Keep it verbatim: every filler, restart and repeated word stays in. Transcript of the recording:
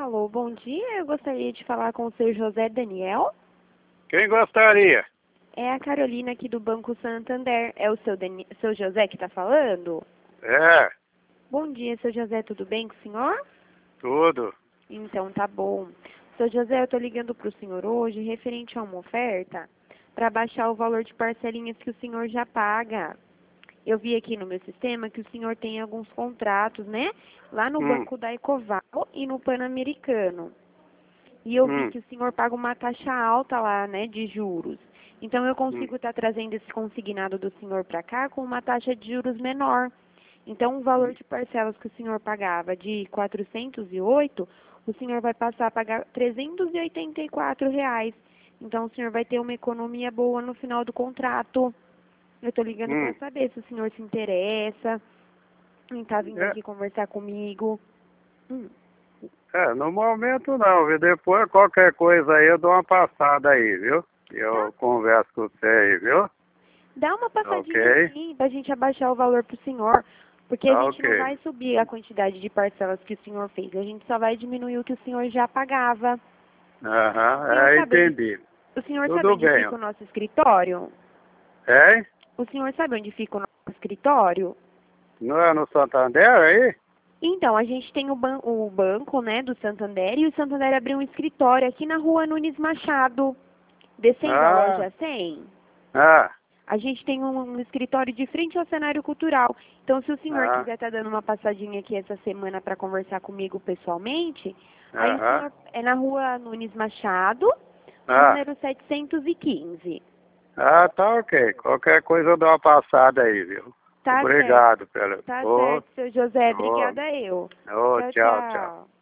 Alô, bom dia. Eu gostaria de falar com o seu José Daniel. Quem gostaria? É a Carolina aqui do Banco Santander. É o seu, Dani... seu José que está falando? É, Bom dia, seu José. Tudo bem com o senhor? tudo. Então, tá bom. Seu José, eu estou ligando para o senhor hoje referente a uma oferta para baixar o valor de parcelinhas que o senhor já paga. Eu vi aqui no meu sistema que o senhor tem alguns contratos, né? Lá no Hum, Banco da Ecoval e no Pan-Americano. E eu vi hum, que o senhor paga uma taxa alta lá, né, de juros. Então, eu hum, consigo estar trazendo esse consignado do senhor para cá com uma taxa de juros menor. Então, o valor de parcelas que o senhor pagava de quatrocentos e oito, o senhor vai passar a pagar trezentos e oitenta e quatro reais. Então, o senhor vai ter uma economia boa no final do contrato. Eu estou ligando para hum. saber se o senhor se interessa em estar vindo É, aqui conversar comigo. Hum. é, no momento não, viu? Depois qualquer coisa aí eu dou uma passada aí, viu? Tá? Eu converso com você aí, viu? Dá uma passadinha Ok? sim, pra gente abaixar o valor pro senhor. Porque a Tá gente não ok. vai subir a quantidade de parcelas que o senhor fez. A gente só vai diminuir o que o senhor já pagava. O Aham, senhor é, sabe onde, entendi. o senhor sabe Tudo onde bem, fica ó. o nosso escritório? É? O senhor sabe onde fica o nosso escritório? Não é no Santander aí? Então, a gente tem o, ban o banco, né, do Santander, e o Santander abriu um escritório aqui na rua Nunes Machado, descendo a Ah, loja cem. ah, A gente tem um, um escritório de frente ao cenário cultural. Então, se o senhor ah, quiser estar dando uma passadinha aqui essa semana para conversar comigo pessoalmente, aí o aham, senhor é na rua Nunes Machado, ah. número setecentos e quinze. Ah, tá ok. Qualquer coisa eu dou uma passada aí, viu? Tá certo, Obrigado pelo. tá Ô, certo, seu José. ô, Obrigada eu. ô, Tchau, tchau, tchau. tchau.